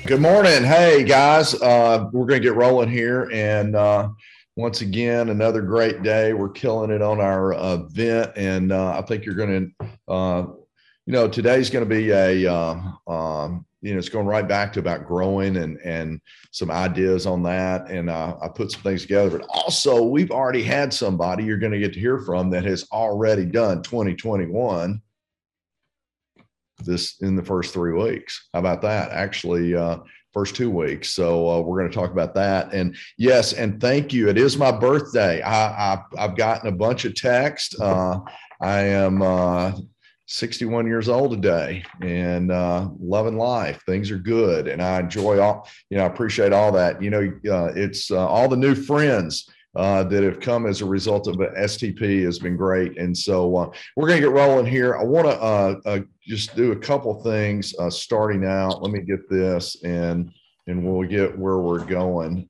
Good morning. Hey, guys. We're going to get rolling here. And once again, another great day. We're killing it on our event. And I think you're going to, today's going to be it's going right back to about growing and some ideas on that. And I put some things together. But also, we've already had somebody you're going to get to hear from that has already done 2021 this in the first 3 weeks. How about that? Actually, first 2 weeks. So we're going to talk about that. And yes, and thank you. It is my birthday. I've gotten a bunch of text. I am 61 years old today and loving life. Things are good, and I enjoy all. I appreciate all that. It's all the new friends that have come as a result of STP has been great. And so we're going to get rolling here. I want to just do a couple things starting out. Let me get this and we'll get where we're going.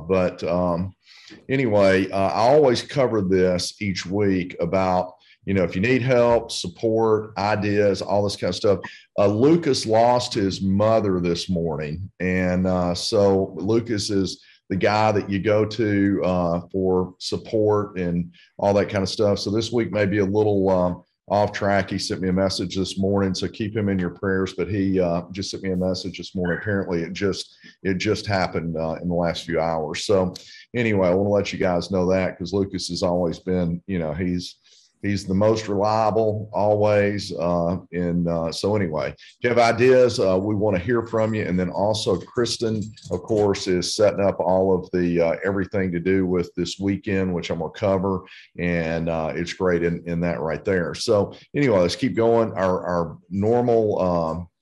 Anyway, I always cover this each week about, if you need help, support, ideas, all this kind of stuff. Lucas lost his mother this morning. And so Lucas is the guy that you go to for support and all that kind of stuff. So this week may be a little off track. He sent me a message this morning, so keep him in your prayers. But he just sent me a message this morning. Apparently, it just happened in the last few hours. So anyway, I want to let you guys know that, because Lucas has always been, he's the most reliable always. So anyway, if you have ideas, we want to hear from you. And then also Kristen, of course, is setting up all of the everything to do with this weekend, which I'm going to cover. And it's great in that right there. So anyway, let's keep going. Our normal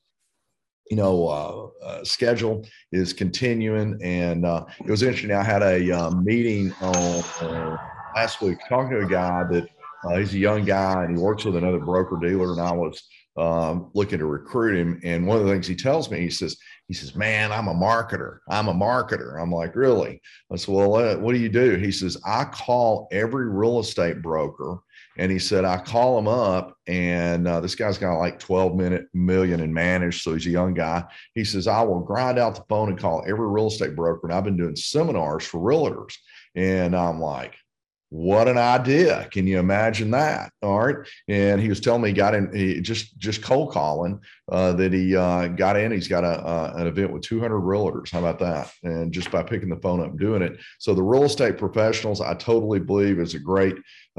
schedule is continuing. And it was interesting. I had a meeting on last week talking to a guy that he's a young guy and he works with another broker dealer. And I was looking to recruit him. And one of the things he tells me, he says, man, I'm a marketer. I'm like, really? I said, well, what do you do? He says, I call every real estate broker. And he said, I call him up, and this guy's got like 12 million in managed. So he's a young guy. He says, I will grind out the phone and call every real estate broker. And I've been doing seminars for realtors. And I'm like, what an idea. Can you imagine that? All right. And he was telling me he just cold calling that he got in. He's got an event with 200 realtors. How about that? And just by picking the phone up and doing it. So the real estate professionals, I totally believe, is a great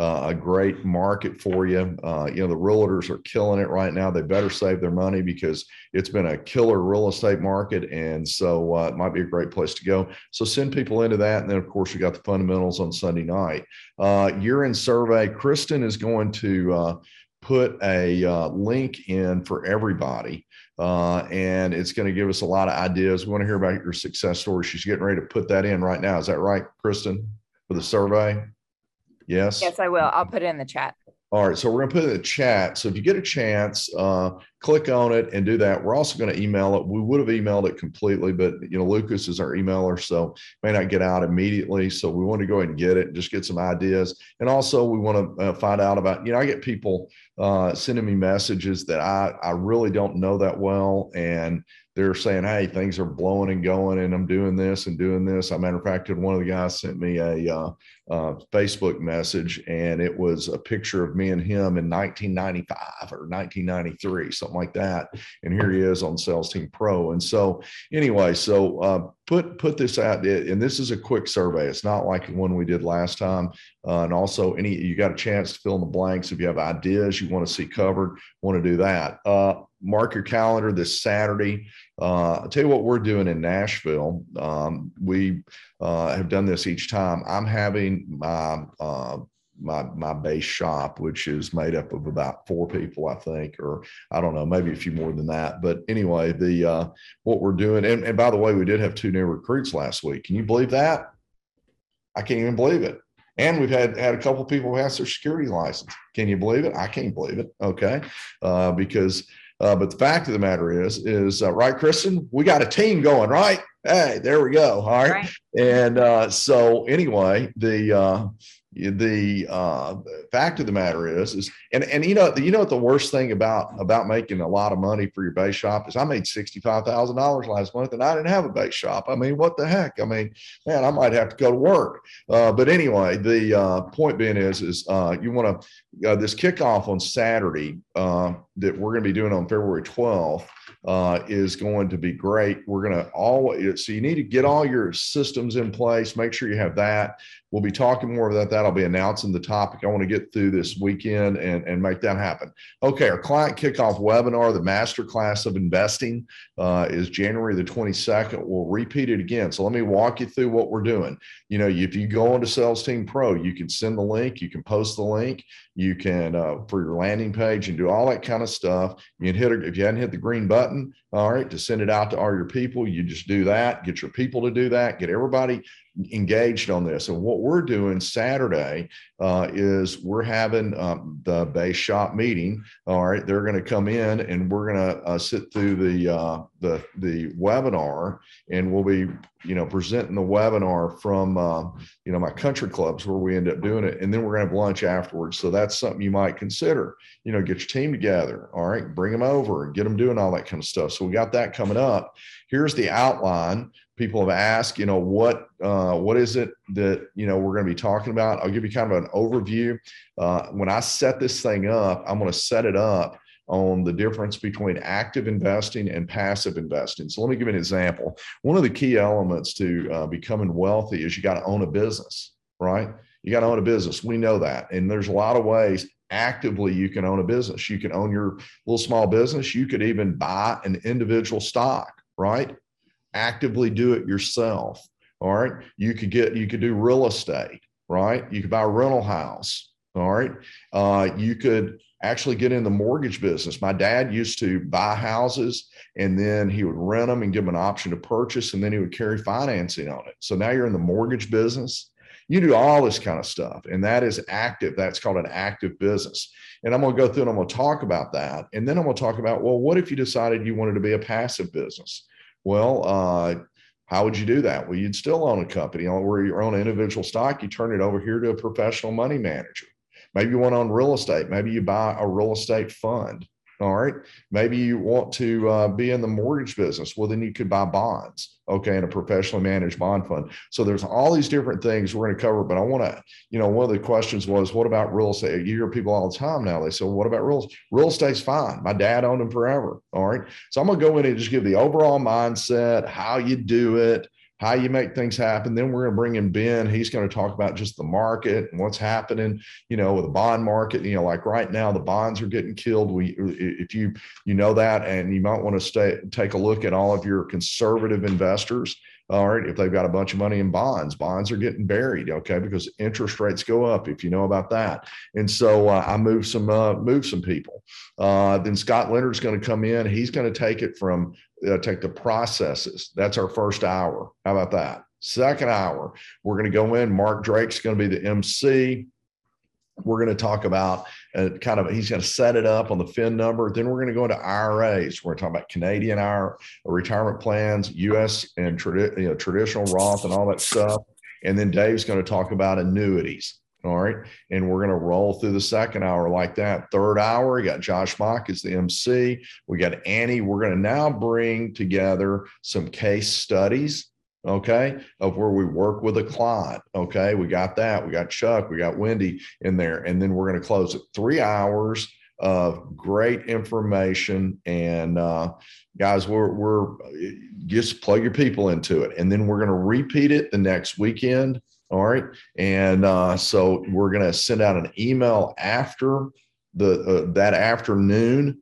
market for you. The realtors are killing it right now. They better save their money because it's been a killer real estate market. And so it might be a great place to go. So send people into that. And then, of course, we got the fundamentals on Sunday night. Year-end survey. Kristen is going to put a link in for everybody. And it's going to give us a lot of ideas. We want to hear about your success story. She's getting ready to put that in right now. Is that right, Kristen, for the survey? Yes. Yes, I will. I'll put it in the chat. All right. So we're going to put it in the chat. So if you get a chance, click on it and do that. We're also going to email it. We would have emailed it completely, but Lucas is our emailer, so may not get out immediately. So we want to go ahead and get it and just get some ideas. And also we want to find out about, I get people sending me messages that I really don't know that well. And they're saying, hey, things are blowing and going, and I'm doing this and doing this. As a matter of fact, one of the guys sent me a Facebook message, and it was a picture of me and him in 1995 or 1993, something like that. And here he is on Sales Team Pro. And so anyway, put this out, and this is a quick survey. It's not like the one we did last time. And also you got a chance to fill in the blanks. If you have ideas you want to see covered, want to do that. Mark your calendar this Saturday. I'll tell you what we're doing in Nashville. We have done this each time. I'm having my base shop, which is made up of about 4 people, I think, or I don't know, maybe a few more than that. But anyway, what we're doing, and by the way, we did have 2 new recruits last week. Can you believe that? I can't even believe it. And we've had a couple of people who have their security license. Can you believe it? I can't believe it. Okay. But the fact of the matter is right, Kristen, we got a team going, right? Hey, there we go. All right. And so anyway, the fact of the matter is, and you know what the worst thing about making a lot of money for your base shop is, I made $65,000 last month and I didn't have a base shop. I mean, what the heck? I mean, man, I might have to go to work. But anyway, the point being is you want to this kickoff on Saturday that we're going to be doing on February 12th. Is going to be great. We're going to always, so you need to get all your systems in place, make sure you have that. We'll be talking more about that. I'll be announcing the topic. I want to get through this weekend and make that happen. Okay, our client kickoff webinar, the Masterclass of Investing, is January the 22nd. We'll repeat it again. So let me walk you through what we're doing. You know, if you go into Sales Team Pro, you can send the link, you can post the link, you can for your landing page and do all that kind of stuff. You can hit it if you hadn't hit the green button, all right, to send it out to all your people. You just do that, get your people to do that, get everybody engaged on this. And what we're doing Saturday is we're having the base shop meeting. All right, they're going to come in and we're going to sit through the webinar, and we'll be presenting the webinar from my country clubs where we end up doing it, and then we're going to have lunch afterwards. So that's something you might consider. Get your team together. All right, bring them over and get them doing all that kind of stuff. So we got that coming up. Here's the outline. People have asked, what is it that, we're going to be talking about? I'll give you kind of an overview. When I set this thing up, I'm going to set it up on the difference between active investing and passive investing. So let me give you an example. One of the key elements to becoming wealthy is you got to own a business, right? You got to own a business. We know that. And there's a lot of ways actively you can own a business. You can own your little small business. You could even buy an individual stock, right? Actively do it yourself. All right. You could do real estate, right? You could buy a rental house. All right. You could actually get in the mortgage business. My dad used to buy houses and then he would rent them and give them an option to purchase, and then he would carry financing on it. So now you're in the mortgage business. You do all this kind of stuff, and that is active. That's called an active business. And I'm going to go through and I'm going to talk about that. And then I'm going to talk about, well, what if you decided you wanted to be a passive business? Well, how would you do that? Well, you'd still own a company where you own an individual stock. You turn it over here to a professional money manager. Maybe you want to own real estate. Maybe you buy a real estate fund. All right. Maybe you want to be in the mortgage business. Well, then you could buy bonds. Okay. In a professionally managed bond fund. So there's all these different things we're going to cover. But I want to, one of the questions was, what about real estate? You hear people all the time now. They say, well, what about real estate? Real estate's fine. My dad owned them forever. All right. So I'm going to go in and just give the overall mindset, how you do it, how you make things happen. Then we're going to bring in Ben. He's going to talk about just the market and what's happening, with the bond market. Like right now, the bonds are getting killed. If you know that, and you might want to take a look at all of your conservative investors. All right, if they've got a bunch of money in bonds are getting buried, okay, because interest rates go up, if you know about that. And so I moved some people. Then Scott Leonard's going to come in. He's going to take it from take the processes. That's our first hour. How about that? Second hour, we're going to go in. Mark Drake's going to be the MC. We're going to talk about he's going to set it up on the FIN number. Then we're going to go into IRAs. We're going to talk about Canadian retirement plans, U.S. and traditional Roth and all that stuff. And then Dave's going to talk about annuities. All right. And we're going to roll through the second hour like that. Third hour, we got Josh Mock as the MC. We got Annie. We're going to now bring together some case studies, okay, of where we work with a client. Okay. We got that. We got Chuck. We got Wendy in there. And then we're going to close at 3 hours of great information. And guys, we're just plug your people into it. And then we're going to repeat it the next weekend. All right. And so we're going to send out an email after that afternoon.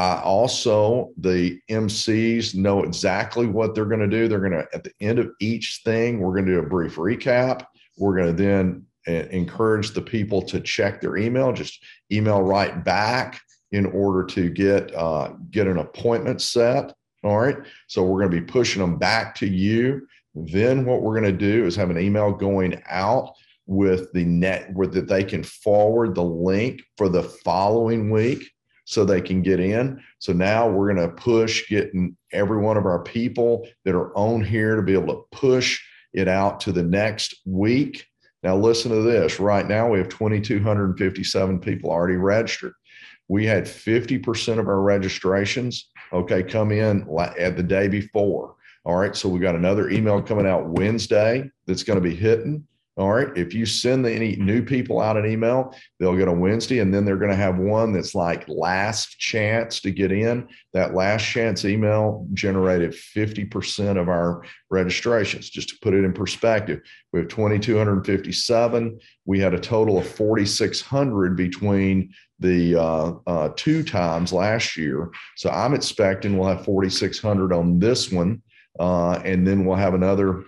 Also, the MCs know exactly what they're going to do. They're going to, at the end of each thing, we're going to do a brief recap. We're going to then encourage the people to check their email, just email right back in order to get an appointment set. All right. So we're going to be pushing them back to you. Then what we're going to do is have an email going out with that they can forward the link for the following week so they can get in. So now we're going to push getting every one of our people that are on here to be able to push it out to the next week. Now, listen to this. Right now, we have 2,257 people already registered. We had 50% of our registrations, okay, come in at the day before. All right. So we got another email coming out Wednesday that's going to be hitting. All right. If you send any new people out an email, they'll get a Wednesday, and then they're going to have one that's like last chance to get in. That last chance email generated 50% of our registrations. Just to put it in perspective, we have 2,257. We had a total of 4,600 between the 2 times last year. So I'm expecting we'll have 4,600 on this one. And then we'll have another,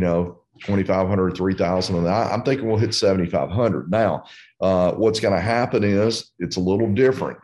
2,500, 3,000 on that. I'm thinking we'll hit 7,500. Now, what's going to happen is it's a little different.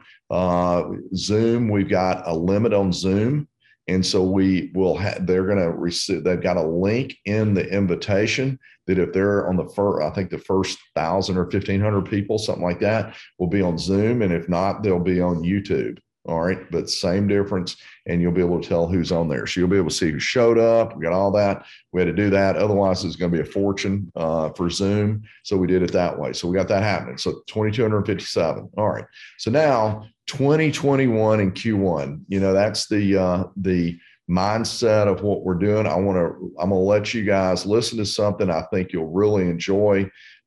Zoom, we've got a limit on Zoom. And so they're going to receive, they've got a link in the invitation that if they're on the first, I think the first 1,000 or 1,500 people, something like that, will be on Zoom. And if not, they'll be on YouTube. All right. But same difference. And you'll be able to tell who's on there. So you'll be able to see who showed up. We got all that. We had to do that. Otherwise, it's going to be a fortune for Zoom. So we did it that way. So we got that happening. So 2,257. All right. So now 2021 and Q1, that's the mindset of what we're doing. I'm going to let you guys listen to something I think you'll really enjoy.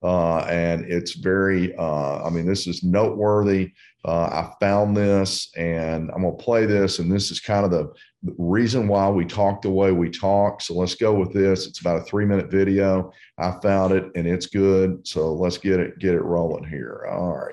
And it's very, this is noteworthy. I found this, and I'm going to play this. And this is kind of the reason why we talk the way we talk. So let's go with this. It's about a 3-minute video. I found it, and it's good. So let's get it rolling here.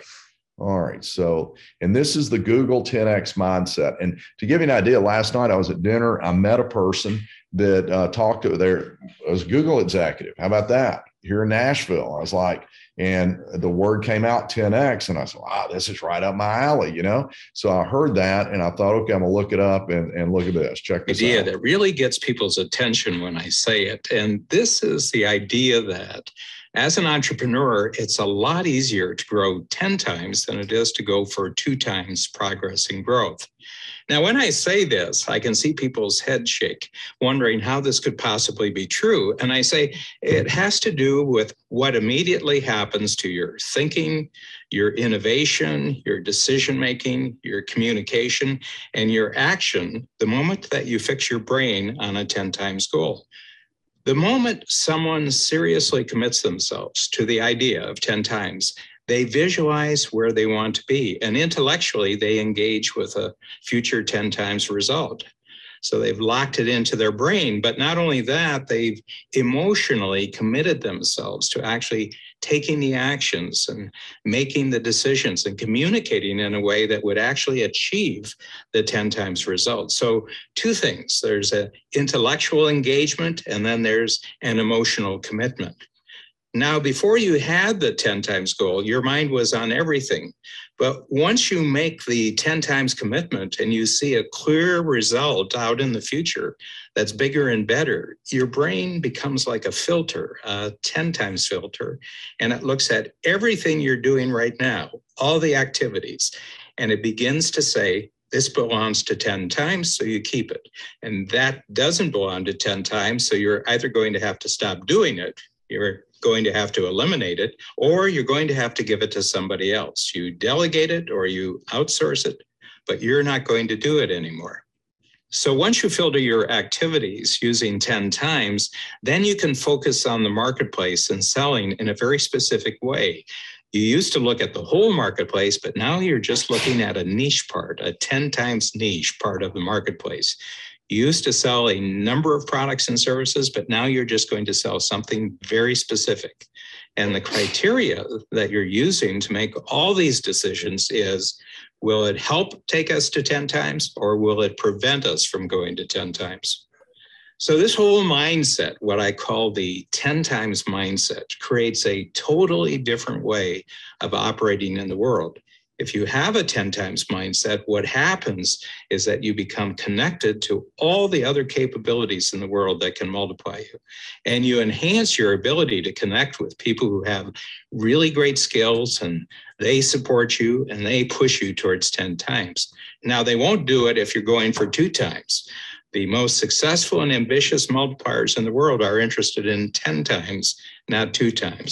All right. So, and this is the Google 10X mindset. And to give you an idea, last night I was at dinner. I met a person that talked to there was a Google executive. How about that? Here in Nashville. I was like, and the word came out 10X, and I said, wow, this is right up my alley, So I heard that, and I thought, okay, I'm gonna look it up and look at this. Check this idea out. That really gets people's attention when I say it. And this is the idea that as an entrepreneur, it's a lot easier to grow 10 times than it is to go for 2 times progress and growth. Now, when I say this, I can see people's head shake, wondering how this could possibly be true. And I say it has to do with what immediately happens to your thinking, your innovation, your decision-making, your communication, and your action the moment that you fix your brain on a 10 times goal. The moment someone seriously commits themselves to the idea of 10 times, they visualize where they want to be, and intellectually they engage with a future 10 times result. So they've locked it into their brain, but not only that, they've emotionally committed themselves to actually taking the actions and making the decisions and communicating in a way that would actually achieve the 10 times result. So 2 things, there's an intellectual engagement, and then there's an emotional commitment. Now, before you had the 10 times goal, your mind was on everything. But once you make the 10 times commitment and you see a clear result out in the future that's bigger and better, your brain becomes like a filter, a 10 times filter, and it looks at everything you're doing right now, all the activities, and it begins to say, this belongs to 10 times, so you keep it. And that doesn't belong to 10 times, so you're either going to have to stop doing it, you're going to have to eliminate it, or you're going to have to give it to somebody else. You delegate it or you outsource it, but you're not going to do it anymore. So once you filter your activities using 10 times, then you can focus on the marketplace and selling in a very specific way. You used to look at the whole marketplace, but now you're just looking at a niche part, a 10 times niche part of the marketplace. You used to sell a number of products and services, but now you're just going to sell something very specific. And the criteria that you're using to make all these decisions is, will it help take us to 10 times, or will it prevent us from going to 10 times? So this whole mindset, what I call the 10 times mindset, creates a totally different way of operating in the world. If you have a 10 times mindset, what happens is that you become connected to all the other capabilities in the world that can multiply you. And you enhance your ability to connect with people who have really great skills, and they support you and they push you towards 10 times. Now, they won't do it if you're going for 2 times. The most successful and ambitious multipliers in the world are interested in 10 times, not 2 times.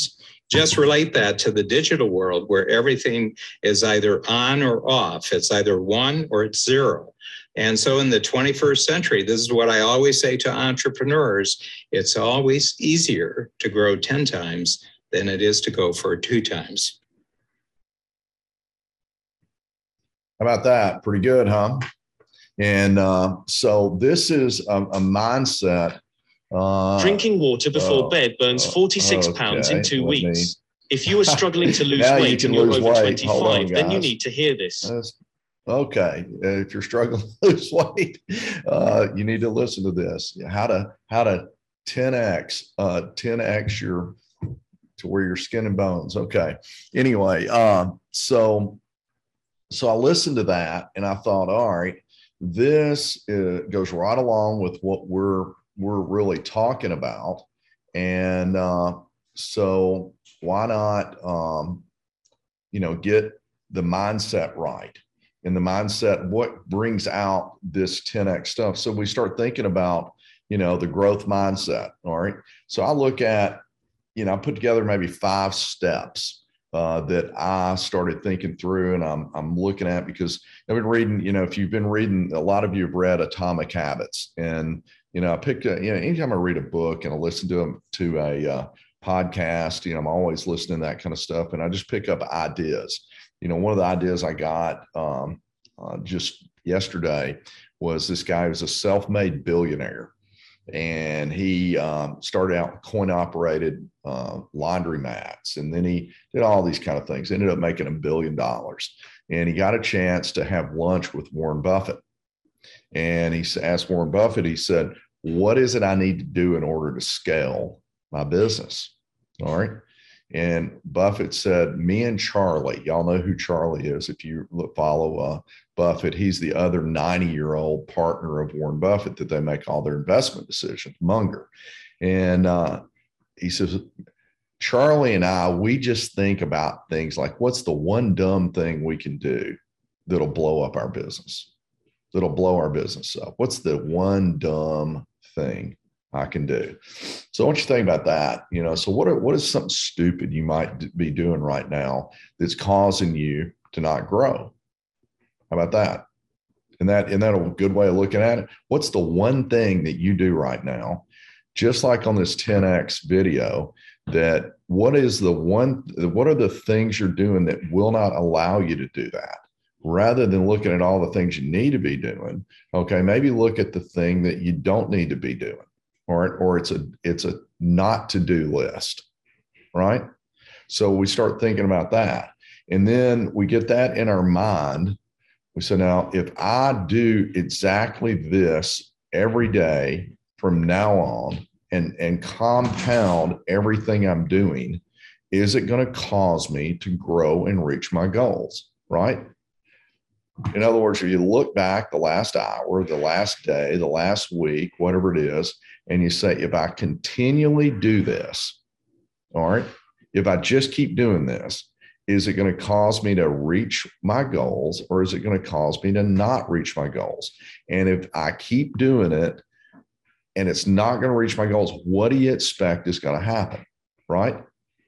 just relate that to the digital world where everything is either on or off. It's either 1 or it's 0. And so in the 21st century, this is what I always say to entrepreneurs. It's always easier to grow 10 times than it is to go for 2 times. How about that? Pretty good, huh? And so this is a mindset. Drinking water before bed burns 46 pounds in 2 weeks. If you are struggling to lose weight and you're over 25, then you need to hear this. Okay. If you're struggling to lose weight, you need to listen to this. How to 10x your to where your skin and bones. Okay. Anyway, so I listened to that and I thought, all right, this goes right along with what we're really talking about. And so why not, get the mindset right? And the mindset, what brings out this 10x stuff? So we start thinking about, the growth mindset. All right. So I look at, I put together maybe 5 steps that I started thinking through, and I'm looking at, because I've been reading, if you've been reading, a lot of you have read Atomic Habits, and, I pick, anytime I read a book and I listen to a podcast, I'm always listening to that kind of stuff. And I just pick up ideas. One of the ideas I got just yesterday was this guy who's a self-made billionaire. And he started out coin-operated laundromats, and then he did all these kind of things. Ended up making $1 billion, and he got a chance to have lunch with Warren Buffett. And he asked Warren Buffett, he said, "What is it I need to do in order to scale my business?" All right. And Buffett said, "Me and Charlie." Y'all know who Charlie is if you follow Buffett. He's the other 90-year-old partner of Warren Buffett that they make all their investment decisions, Munger. And he says, "Charlie and I, we just think about things like, what's the one dumb thing we can do that'll blow up our business, that'll blow our business up? What's the one dumb thing I can do?" So I want you to think about that. So what is something stupid you might be doing right now that's causing you to not grow? How about that? Isn't that a good way of looking at it? What's the one thing that you do right now, just like on this 10X video, what are the things you're doing that will not allow you to do that? Rather than looking at all the things you need to be doing, okay, maybe look at the thing that you don't need to be doing. Or it's a not to do list, right? So we start thinking about that, and then we get that in our mind. We say, now, if I do exactly this every day from now on, and compound everything I'm doing, is it going to cause me to grow and reach my goals, right? In other words, if you look back the last hour, the last day, the last week, whatever it is, and you say, if I continually do this, all right, if I just keep doing this, is it going to cause me to reach my goals, or is it going to cause me to not reach my goals? And if I keep doing it and it's not going to reach my goals, what do you expect is going to happen, right?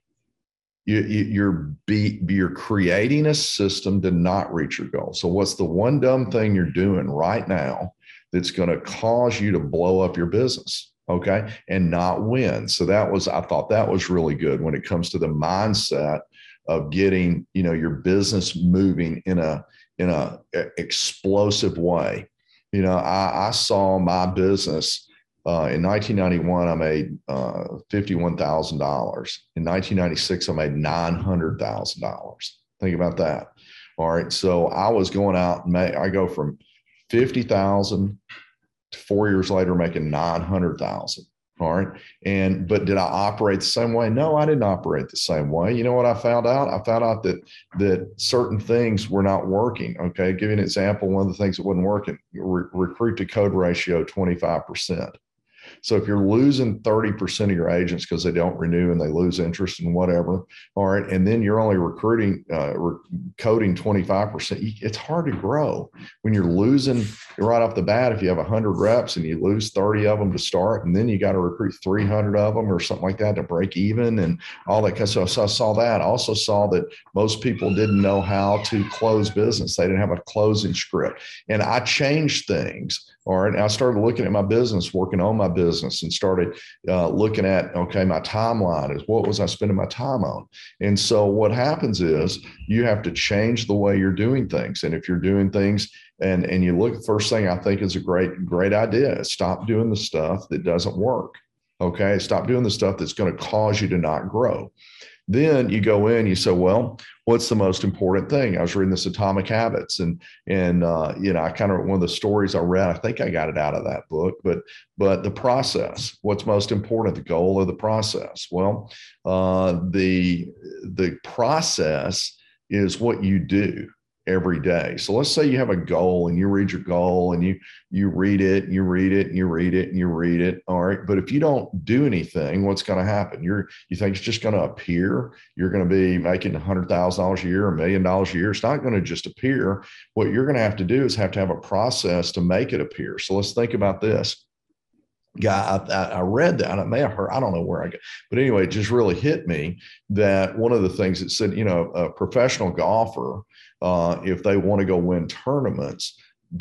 You're creating a system to not reach your goal. So what's the one dumb thing you're doing right now that's going to cause you to blow up your business, okay, and not win? So I thought that was really good when it comes to the mindset of getting, your business moving in a explosive way. I saw my business. In 1991, I made $51,000. In 1996, I made $900,000. Think about that. All right. So I was going out and I go from 50,000 to 4 years later making 900,000. All right. But did I operate the same way? No, I didn't operate the same way. You know what I found out? I found out that certain things were not working. Okay. I'll give you an example. One of the things that wasn't working, recruit to code ratio, 25%. So if you're losing 30% of your agents because they don't renew and they lose interest in whatever, all right, and then you're only recruiting, coding 25%, it's hard to grow when you're losing right off the bat. If you have 100 reps and you lose 30 of them to start, and then you got to recruit 300 of them or something like that to break even and all that. So I saw that. I also saw that most people didn't know how to close business. They didn't have a closing script. And I changed things. All right. And I started looking at my business, working on my business, and started looking at, okay, my timeline is what was I spending my time on? And so what happens is you have to change the way you're doing things. And if you're doing things and you look, first thing I think is a great idea is stop doing the stuff that doesn't work. Okay. Stop doing the stuff that's going to cause you to not grow. Then you go in, you say, well, what's the most important thing? I was reading this Atomic Habits and I kind of, one of the stories I read, I think I got it out of that book, but the process, what's most important, the goal or the process? Well, the process is what you do every day. So let's say you have a goal and you read your goal and you read it, and you read it, and you read it, and you read it. All right. But if you don't do anything, what's going to happen? You think it's just going to appear. You're going to be making $100,000 a year, $1 million a year. It's not going to just appear. What you're going to have to do is have to have a process to make it appear. So let's think about this. I read that. I may have heard, I don't know where I got, but anyway, it just really hit me that one of the things that said, a professional golfer, if they want to go win tournaments,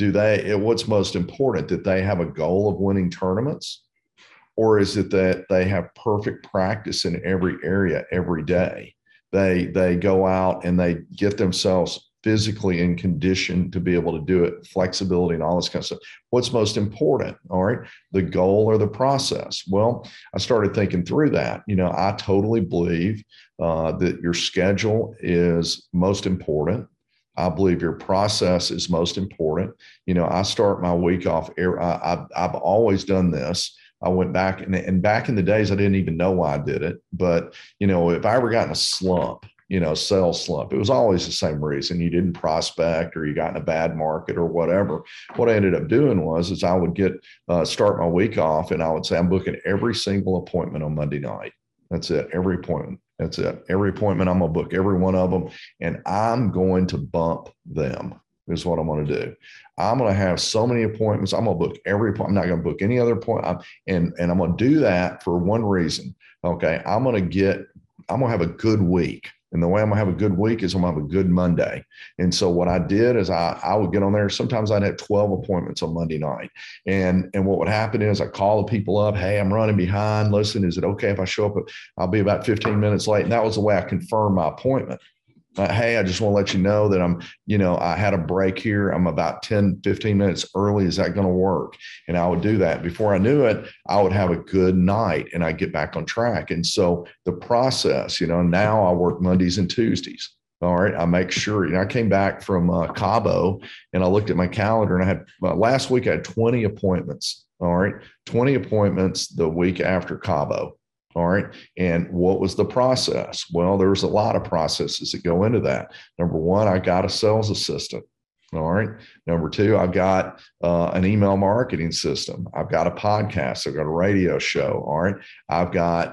what's most important, that they have a goal of winning tournaments? Or is it that they have perfect practice in every area every day? They go out and they get themselves physically in condition to be able to do it, flexibility and all this kind of stuff. What's most important? All right, the goal or the process? Well, I started thinking through that. I totally believe that your schedule is most important. I believe your process is most important. I start my week off. I've always done this. I went back and back in the days, I didn't even know why I did it. But, if I ever got in a slump, sales slump, it was always the same reason. You didn't prospect or you got in a bad market or whatever. What I ended up doing was I would start my week off and I would say, I'm booking every single appointment on Monday night. That's it. Every appointment. That's it. Every appointment, I'm going to book every one of them and I'm going to bump them is what I'm going to do. I'm going to have so many appointments. I'm going to book every appointment. I'm not going to book any other appointment. And I'm going to do that for one reason. Okay. I'm going to have a good week. And the way I'm going to have a good week is I'm going to have a good Monday. And so what I did is I would get on there. Sometimes I'd have 12 appointments on Monday night. And what would happen is I call the people up. Hey, I'm running behind. Listen, is it okay if I show up? I'll be about 15 minutes late. And that was the way I confirmed my appointment. Hey, I just want to let you know that I had a break here. I'm about 10, 15 minutes early. Is that going to work? And I would do that. Before I knew it, I would have a good night and I'd get back on track. And so the process, now I work Mondays and Tuesdays. All right. I make sure, I came back from Cabo and I looked at my calendar and I had last week I had 20 appointments. All right. 20 appointments the week after Cabo. All right. And what was the process? Well, there was a lot of processes that go into that. Number one, I got a sales assistant. All right. Number two, I've got an email marketing system. I've got a podcast. I've got a radio show. All right. I've got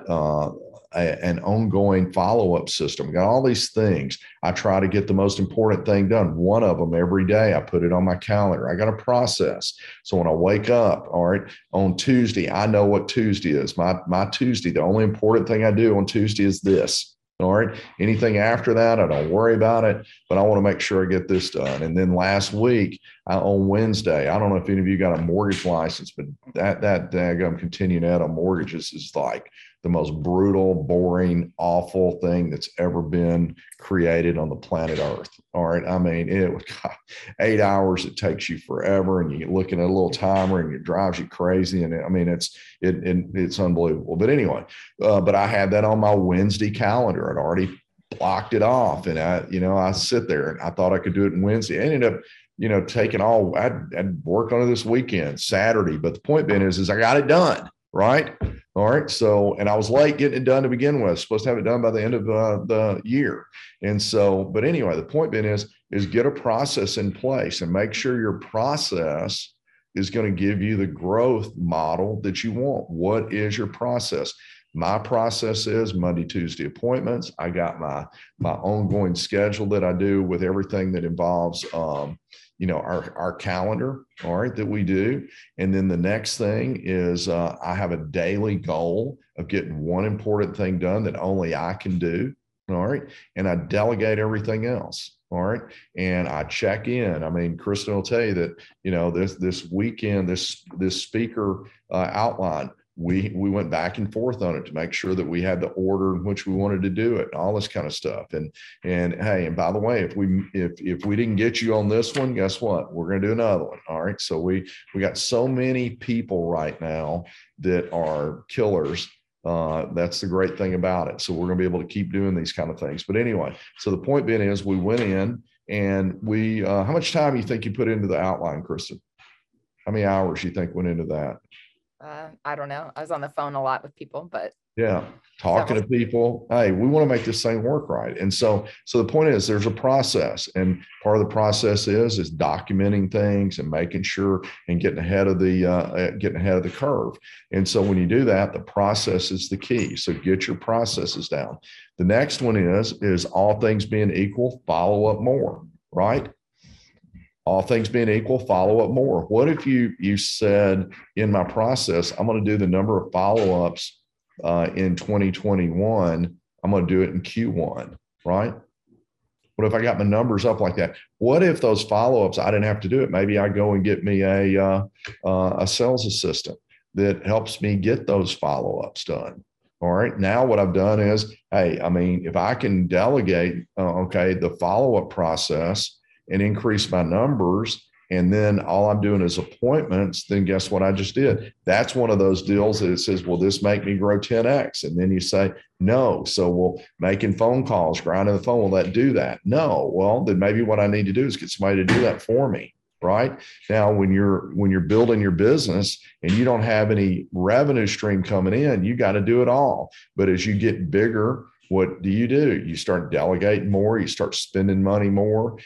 an ongoing follow-up system. I've got all these things. I try to get the most important thing done. One of them every day. I put it on my calendar. I got a process. So when I wake up, all right, on Tuesday, I know what Tuesday is. My Tuesday, the only important thing I do on Tuesday is this. All right. Anything after that, I don't worry about it, but I want to make sure I get this done. And then last week on Wednesday, I don't know if any of you got a mortgage license, but that daggum continuing ed on mortgages is like the most brutal, boring, awful thing that's ever been created on the planet Earth. All right. I mean, it was 8 hours. It takes you forever. And you're looking at a little timer and it drives you crazy. And it's unbelievable. But anyway, but I had that on my Wednesday calendar. I'd already blocked it off. And I sit there and I thought I could do it on Wednesday. I ended up, taking I'd work on it this weekend, Saturday. But the point being is I got it done. Right. All right. So, and I was late getting it done to begin with. Supposed to have it done by the end of the year. And so, but anyway, the point being is get a process in place and make sure your process is going to give you the growth model that you want. What is your process? My process is Monday, Tuesday appointments. I got my ongoing schedule that I do with everything that involves, our calendar, all right, that we do. And then the next thing is I have a daily goal of getting one important thing done that only I can do, all right? And I delegate everything else, all right? And I check in. I mean, Kristen will tell you that, this weekend, this speaker outline, we went back and forth on it to make sure that we had the order in which we wanted to do it, and all this kind of stuff. And hey, and by the way, if we didn't get you on this one, guess what? We're going to do another one. All right. So we got so many people right now that are killers. That's the great thing about it. So we're going to be able to keep doing these kind of things. But anyway, so the point being is we went in and we, how much time you think you put into the outline, Kristen? How many hours you think went into that? I don't know. I was on the phone a lot with people, but yeah, talking to people. Hey, we want to make this thing work right. And so the point is there's a process, and part of the process is documenting things and making sure and getting ahead of the curve. And so when you do that, the process is the key. So get your processes down. The next one is all things being equal, follow up more, right? All things being equal, follow up more. What if you said in my process, I'm going to do the number of follow-ups in 2021, I'm going to do it in Q1, right? What if I got my numbers up like that? What if those follow-ups, I didn't have to do it? Maybe I go and get me a sales assistant that helps me get those follow-ups done. All right. Now what I've done is, hey, I mean, if I can delegate, the follow-up process and increase my numbers, and then all I'm doing is appointments, then guess what I just did? That's one of those deals that it says, will this make me grow 10X? And then you say, no. So, well, making phone calls, grinding the phone, will that do that? No. Well, then maybe what I need to do is get somebody to do that for me. Right now, when you're building your business and you don't have any revenue stream coming in, you got to do it all. But as you get bigger, what do? You start delegating more. You start spending money more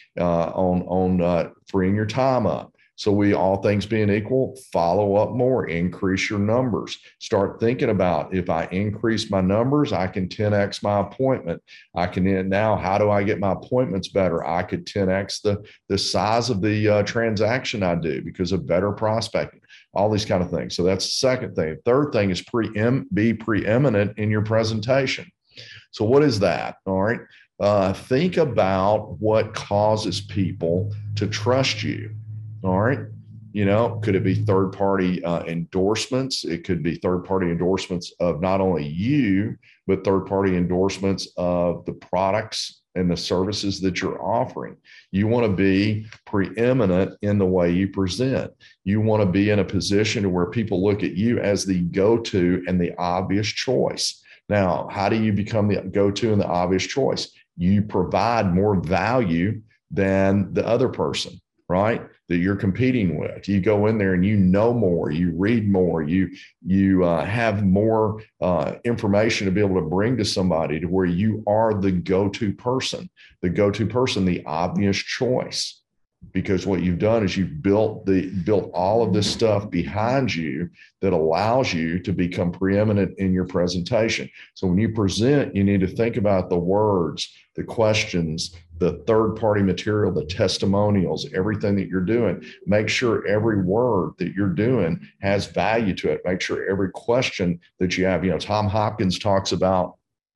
on freeing your time up. So all things being equal, follow up more, increase your numbers. Start thinking about, if I increase my numbers, I can 10X my appointment. I can now, how do I get my appointments better? I could 10X the size of the transaction I do because of better prospecting, all these kind of things. So that's the second thing. Third thing is be preeminent in your presentation. So what is that? All right. Think about what causes people to trust you. All right. Could it be third-party endorsements? It could be third-party endorsements of not only you, but third-party endorsements of the products and the services that you're offering. You want to be preeminent in the way you present. You want to be in a position where people look at you as the go-to and the obvious choice. Now, how do you become the go-to and the obvious choice? You provide more value than the other person, right? That you're competing with. You go in there and you know more, you read more, you have more information to be able to bring to somebody to where you are the go-to person, the obvious choice. Because what you've done is you've built all of this stuff behind you that allows you to become preeminent in your presentation. So when you present, you need to think about the words, the questions, the third-party material, the testimonials, everything that you're doing. Make sure every word that you're doing has value to it. Make sure every question that you have, Tom Hopkins talks about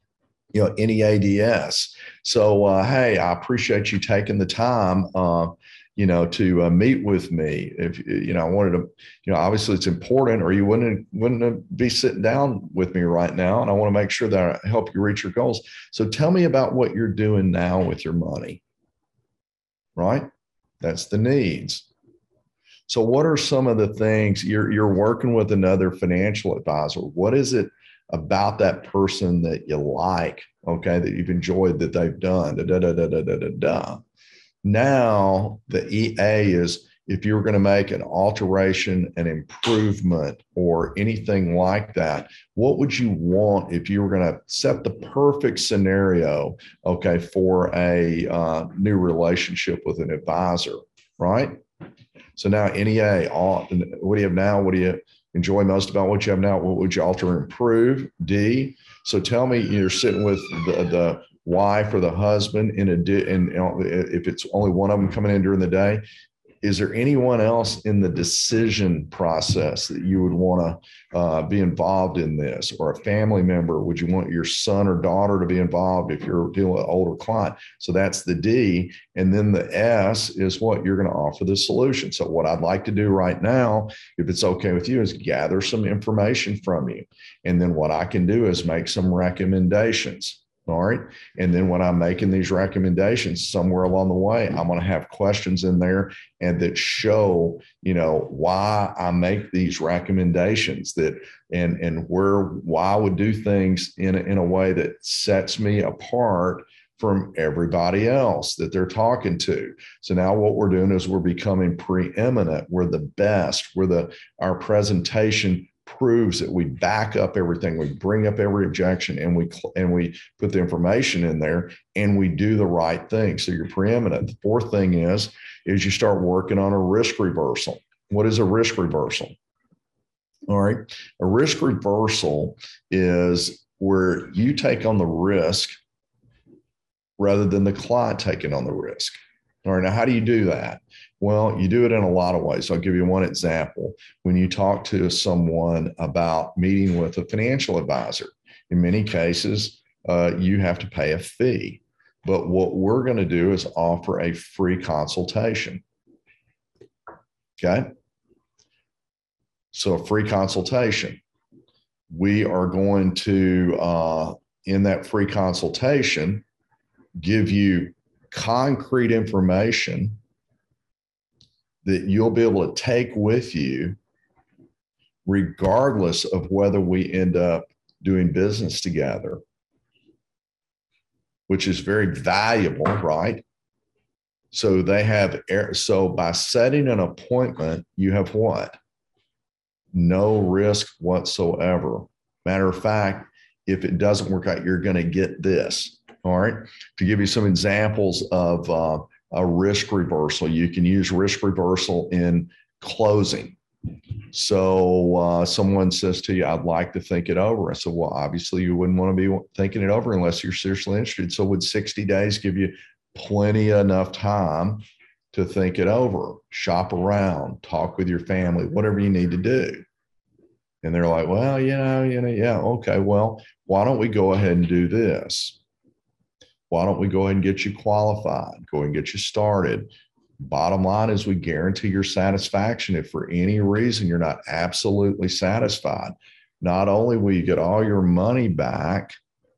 NEADS. So, hey, I appreciate you taking the time, to meet with me. If, I wanted to, obviously it's important, or you wouldn't be sitting down with me right now. And I want to make sure that I help you reach your goals. So tell me about what you're doing now with your money, right? That's the needs. So what are some of the things you're working with another financial advisor? What is it about that person that you like, that you've enjoyed that they've done, Now the EA is, if you're going to make an alteration, an improvement, or anything like that, what would you want if you were going to set the perfect scenario, for a new relationship with an advisor, right? So now NEA, what do you have now? What do you enjoy most about what you have now? What would you alter or improve? D. So tell me, you're sitting with the wife or the husband and if it's only one of them coming in during the day, is there anyone else in the decision process that you would want to be involved in this, or a family member? Would you want your son or daughter to be involved if you're dealing with an older client? So that's the D. And then the S is what you're going to offer the solution. So what I'd like to do right now, if it's okay with you, is gather some information from you. And then what I can do is make some recommendations. All right. And then when I'm making these recommendations, somewhere along the way, I'm going to have questions in there and that show, why I make these recommendations, why I would do things in a way that sets me apart from everybody else that they're talking to. So now what we're doing is we're becoming preeminent. We're the best. Our presentation proves that we back up everything. We bring up every objection, and we put the information in there, and we do the right thing. So you're preeminent. The fourth thing is you start working on a risk reversal. What is a risk reversal? All right. A risk reversal is where you take on the risk rather than the client taking on the risk. All right. Now, how do you do that? Well, you do it in a lot of ways. I'll give you one example. When you talk to someone about meeting with a financial advisor, in many cases, you have to pay a fee. But what we're going to do is offer a free consultation. Okay. So a free consultation. We are going to, in that free consultation, give you concrete information that you'll be able to take with you regardless of whether we end up doing business together, which is very valuable, right? So so by setting an appointment, you have what? No risk whatsoever. Matter of fact, if it doesn't work out, you're going to get this. All right. To give you some examples of a risk reversal, you can use risk reversal in closing. So someone says to you, I'd like to think it over. I said, well, obviously you wouldn't want to be thinking it over unless you're seriously interested. So would 60 days give you plenty enough time to think it over, shop around, talk with your family, whatever you need to do? And they're like, well, yeah, okay, well, why don't we go ahead and do this? Why don't we go ahead and get you qualified, go ahead and get you started? Bottom line is we guarantee your satisfaction. If for any reason you're not absolutely satisfied, not only will you get all your money back,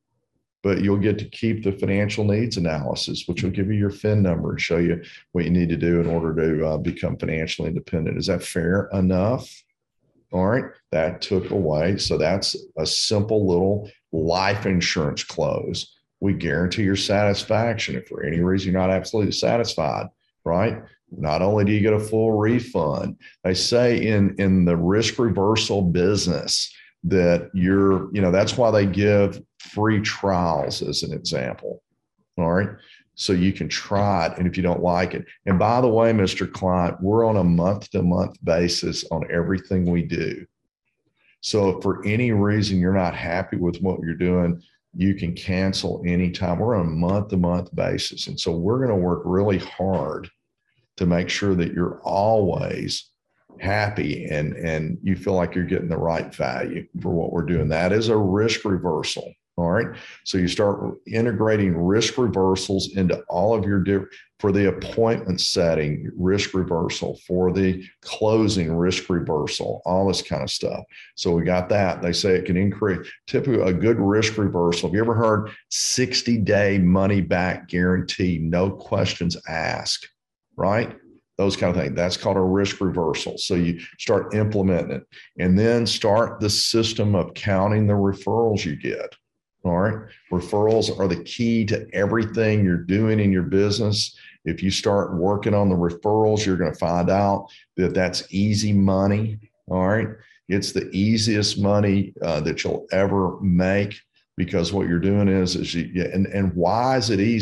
but you'll get to keep the financial needs analysis, which will give you your FIN number and show you what you need to do in order to become financially independent. Is that fair enough? All right, that took away. So that's a simple little life insurance close. We guarantee your satisfaction. If for any reason you're not absolutely satisfied, right? Not only do you get a full refund, they say in the risk reversal business that that's why they give free trials as an example. All right. So you can try it. And if you don't like it, and by the way, Mr. Client, we're on a month-to-month basis on everything we do. So if for any reason you're not happy with what you're doing, you can cancel anytime. We're on a month-to-month basis. And so we're going to work really hard to make sure that you're always happy and you feel like you're getting the right value for what we're doing. That is a risk reversal. All right. So you start integrating risk reversals into all of your for the appointment setting, risk reversal, for the closing, risk reversal, all this kind of stuff. So we got that. They say it can increase typically a good risk reversal. Have you ever heard 60-day money back guarantee, no questions asked, right? Those kind of things. That's called a risk reversal. So you start implementing it and then start the system of counting the referrals you get. All right. Referrals are the key to everything you're doing in your business. If you start working on the referrals, you're going to find out that that's easy money. All right. It's the easiest money that you'll ever make, because what you're doing is and why is it easy?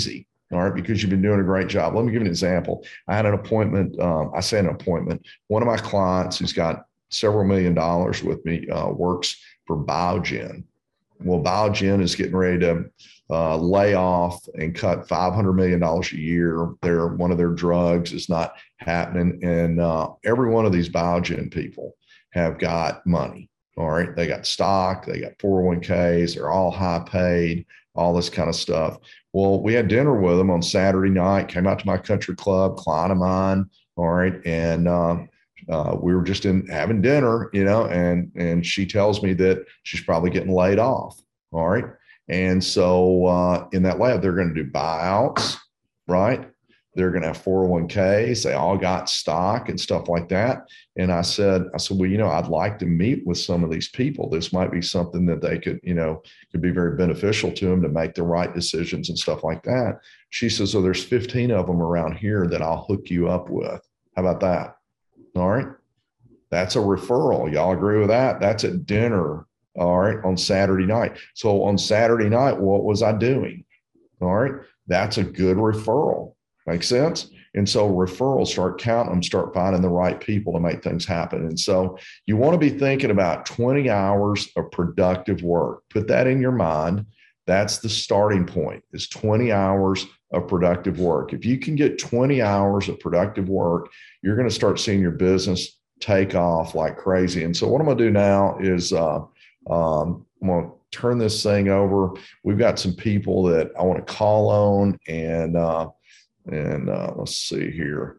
All right, because you've been doing a great job. Let me give you an example. I had an appointment. I say an appointment. One of my clients who's got several $1 million with me works for Biogen. Well, Biogen is getting ready to lay off and cut $500 million a year. One of their drugs is not happening. And every one of these Biogen people have got money. All right. They got stock, they got 401ks, they're all high paid, all this kind of stuff. Well, we had dinner with them on Saturday night, came out to my country club, client of mine. All right. And we were just having dinner, and she tells me that she's probably getting laid off. All right. And so in that lab, they're going to do buyouts, right? They're going to have 401ks. They all got stock and stuff like that. And I said, well, I'd like to meet with some of these people. This might be something that they could be very beneficial to them to make the right decisions and stuff like that. She says, so there's 15 of them around here that I'll hook you up with. How about that? All right. That's a referral. Y'all agree with that? That's at dinner. All right. On Saturday night. So on Saturday night, what was I doing? All right. That's a good referral. Makes sense? And so referrals, start counting them, start finding the right people to make things happen. And so you want to be thinking about 20 hours of productive work. Put that in your mind. That's the starting point, is 20 hours of productive work. If you can get 20 hours of productive work, you're going to start seeing your business take off like crazy. And so what I'm going to do now is I'm going to turn this thing over. We've got some people that I want to call on, and let's see here.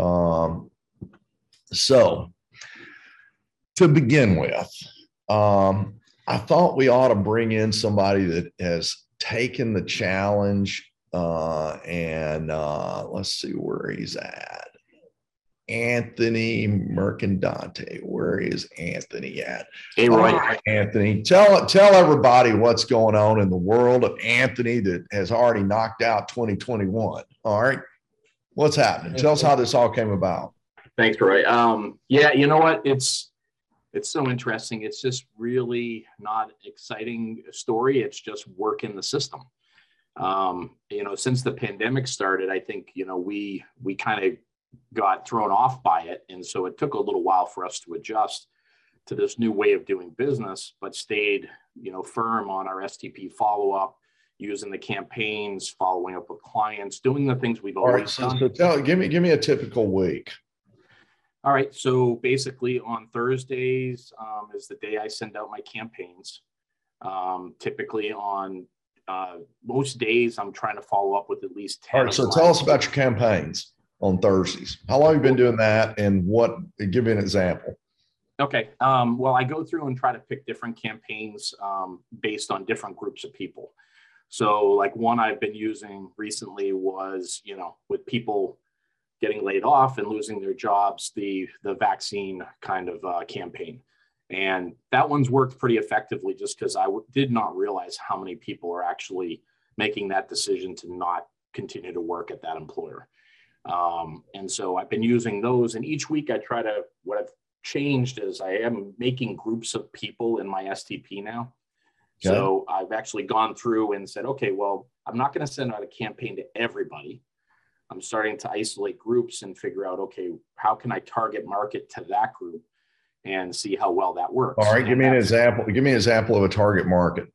So to begin with, I thought we ought to bring in somebody that has taken the challenge, and let's see where he's at. Anthony Mercandante. Where is Anthony at? Hey, Roy. Anthony, tell everybody what's going on in the world of Anthony that has already knocked out 2021. All right. What's happening? Tell us how this all came about. Thanks, Roy. Yeah, you know what? It's so interesting. It's just really not an exciting story. It's just work in the system. Since the pandemic started, I think, we kind of got thrown off by it. And so it took a little while for us to adjust to this new way of doing business, but stayed, firm on our STP follow-up, using the campaigns, following up with clients, doing the things we've always done. So give me a typical week. All right. So basically on Thursdays is the day I send out my campaigns. Typically on most days, I'm trying to follow up with at least 10. All right. So tell us about your campaigns on Thursdays. How long have you been doing that, and give me an example? Okay. Well, I go through and try to pick different campaigns based on different groups of people. So like one I've been using recently was, with people getting laid off and losing their jobs, the vaccine kind of campaign. And that one's worked pretty effectively, just because I did not realize how many people are actually making that decision to not continue to work at that employer. And so I've been using those, and each week what I've changed is I am making groups of people in my STP now. Okay. So I've actually gone through and said, okay, well, I'm not going to send out a campaign to everybody. I'm starting to isolate groups and figure out, okay, how can I target market to that group and see how well that works. All right. Give me an example. Give me an example of a target market.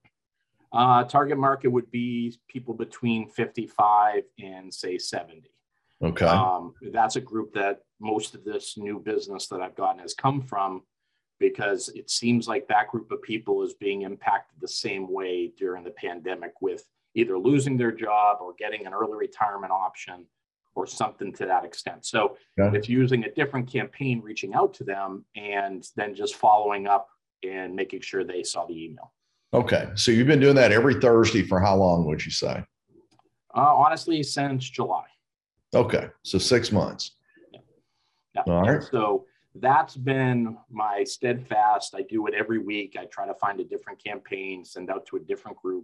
Target market would be people between 55 and say 70. Okay. That's a group that most of this new business that I've gotten has come from, because it seems like that group of people is being impacted the same way during the pandemic, with either losing their job or getting an early retirement option or something to that extent. So it's using a different campaign, reaching out to them, and then just following up and making sure they saw the email. Okay. So you've been doing that every Thursday for how long, would you say? Honestly, since July. Okay. So 6 months. Yeah. All right. So that's been my steadfast. I do it every week. I try to find a different campaign, send out to a different group.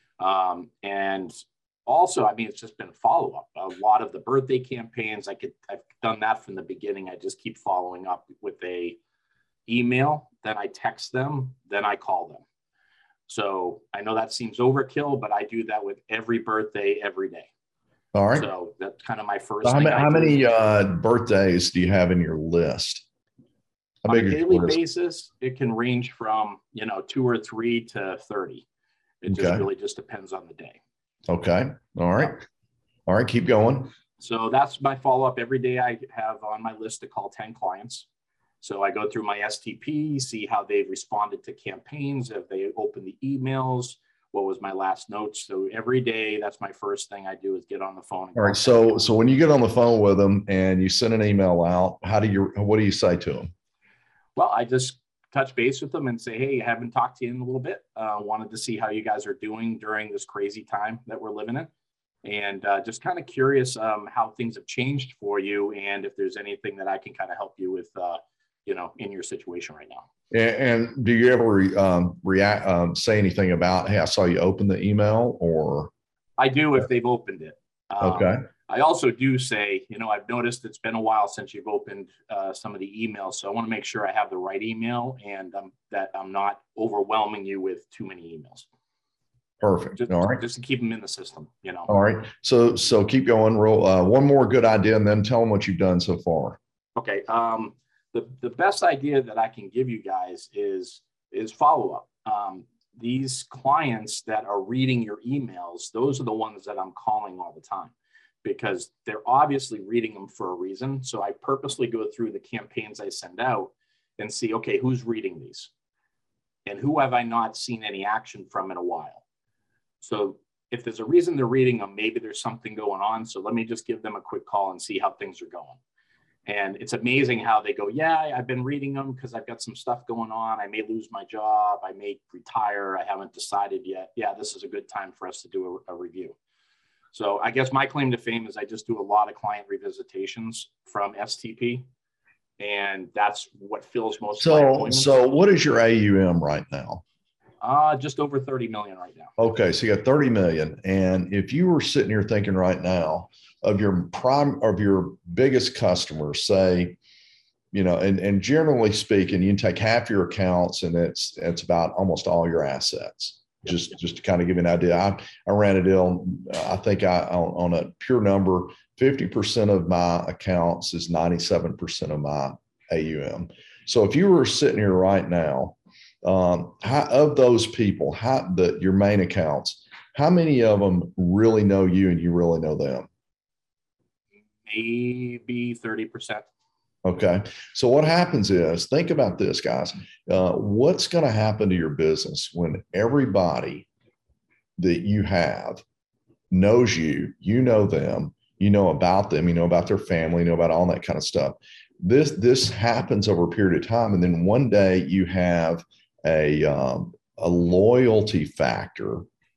And also, it's just been follow-up. A lot of the birthday campaigns, I've done that from the beginning. I just keep following up with a email, then I text them, then I call them. So I know that seems overkill, but I do that with every birthday, every day. All right. So that's kind of my first so thing. How many birthdays do you have in your list? On a daily basis, it can range from, 2 or 3 to 30. It just really just depends on the day. Okay. All right. All right. Keep going. So that's my follow-up. Every day I have on my list to call 10 clients. So I go through my STP, see how they've responded to campaigns, if they opened the emails, what was my last notes. So every day, that's my first thing I do is get on the phone. All right. So when you get on the phone with them and you send an email out, what do you say to them? Well, I just touch base with them and say, hey, I haven't talked to you in a little bit. Wanted to see how you guys are doing during this crazy time that we're living in. And just kind of curious how things have changed for you and if there's anything that I can kind of help you with, in your situation right now. And do you ever say anything about, hey, I saw you open the email, or? I do if they've opened it. Okay. I also do say, I've noticed it's been a while since you've opened some of the emails. So I want to make sure I have the right email and that I'm not overwhelming you with too many emails. Perfect. All right. Just to keep them in the system, All right. So keep going. One more good idea, and then tell them what you've done so far. Okay. The best idea that I can give you guys is follow-up. These clients that are reading your emails, those are the ones that I'm calling all the time because they're obviously reading them for a reason. So I purposely go through the campaigns I send out and see, okay, who's reading these? And who have I not seen any action from in a while? So if there's a reason they're reading them, maybe there's something going on. So let me just give them a quick call and see how things are going. And it's amazing how they go, yeah, I've been reading them because I've got some stuff going on. I may lose my job. I may retire. I haven't decided yet. Yeah, this is a good time for us to do a review. So I guess my claim to fame is I just do a lot of client revisitations from STP. And that's what fills most of my appointments. So what is your AUM right now? Just over 30 million right now. Okay. So you got 30 million. And if you were sitting here thinking right now of your biggest customers, say, and generally speaking, you can take half your accounts and it's about almost all your assets. Just to kind of give you an idea, I ran a deal. I think on a pure number, 50% of my accounts is 97% of my AUM. So if you were sitting here right now, of those people, your main accounts, how many of them really know you and you really know them? Maybe 30%. Okay. So what happens is, think about this, guys. What's going to happen to your business when everybody that you have knows you, you know them, you know about them, you know about their family, you know about all that kind of stuff. This happens over a period of time. And then one day you have a loyalty factor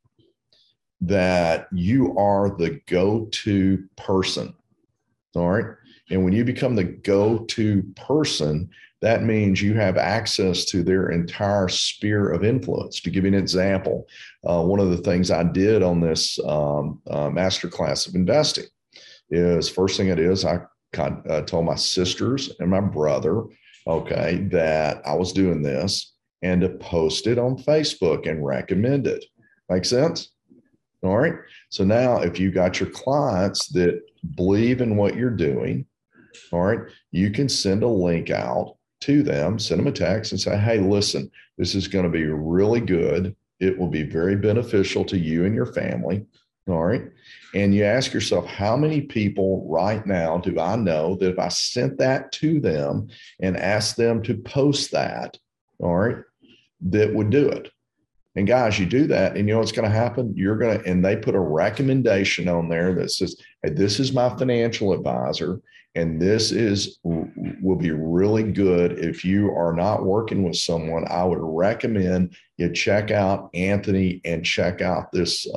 that you are the go-to person. All right. And when you become the go-to person, that means you have access to their entire sphere of influence. To give you an example, one of the things I did on this masterclass of investing is, first thing it is, I told my sisters and my brother, okay, that I was doing this and to post it on Facebook and recommend it. Make sense? All right. So now if you got your clients that believe in what you're doing, all right, you can send a link out to them, send them a text and say, hey, listen, this is going to be really good. It will be very beneficial to you and your family. All right. And you ask yourself, how many people right now do I know that if I sent that to them and asked them to post that, all right, that would do it? And guys, you do that, and you know what's going to happen? And they put a recommendation on there that says, hey, this is my financial advisor, and this will be really good. If you are not working with someone, I would recommend you check out Anthony and check out this,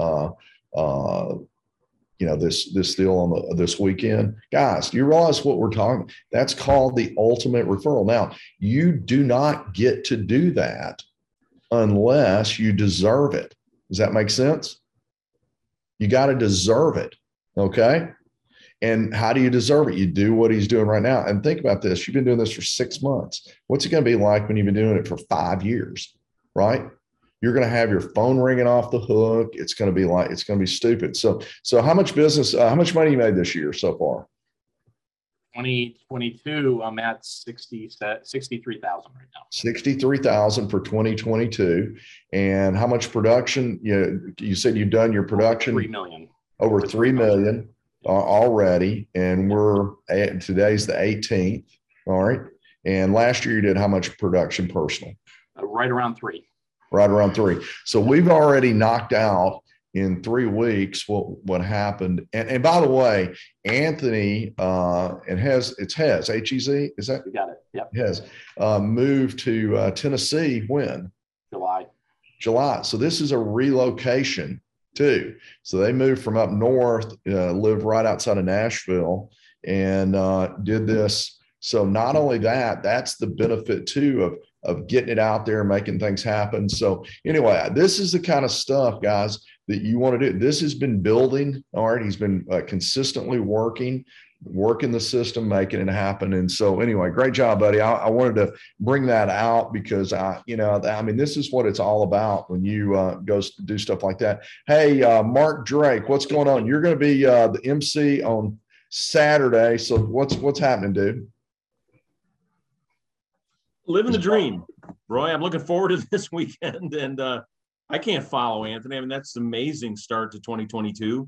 this deal on this weekend. Guys, do you realize what we're talking? That's called the ultimate referral. Now, you do not get to do that unless you deserve it. Does that make sense? You got to deserve it. Okay. And how do you deserve it? You do what he's doing right now. And think about this. You've been doing this for 6 months. What's it going to be like when you've been doing it for 5 years? Right. You're going to have your phone ringing off the hook. It's going to be stupid. So how much money you made this year so far? 2022, I'm at 63,000 right now. 63,000 for 2022. And how much production? You said you've done your production? Over 3 million. Over 3 million already. And today's the 18th. All right. And last year you did how much production personal? Right around 3. Right around 3. So we've already knocked out in 3 weeks what happened. And by the way, Anthony Hez, H-E-Z, is that? You got it. Yep. Hez moved to Tennessee when? July. So this is a relocation too. So they moved from up north, lived right outside of Nashville, and did this. So not only that's the benefit too of getting it out there and making things happen. So anyway, this is the kind of stuff, guys, that you want to do. This has been building. All right. He's been consistently working the system, making it happen. And so anyway, great job, buddy. I wanted to bring that out because this is what it's all about when you go do stuff like that. Hey, Mark Drake, what's going on? You're going to be the MC on Saturday. So what's happening, dude? Living the dream, Roy. I'm looking forward to this weekend, and I can't follow Anthony. I mean, that's an amazing start to 2022.